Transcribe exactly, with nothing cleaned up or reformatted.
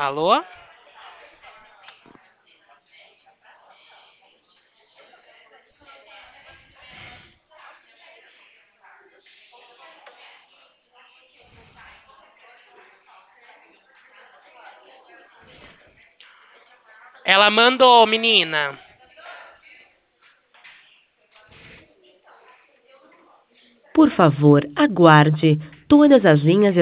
Alô? Ela mandou, menina. Por favor, aguarde. Todas as linhas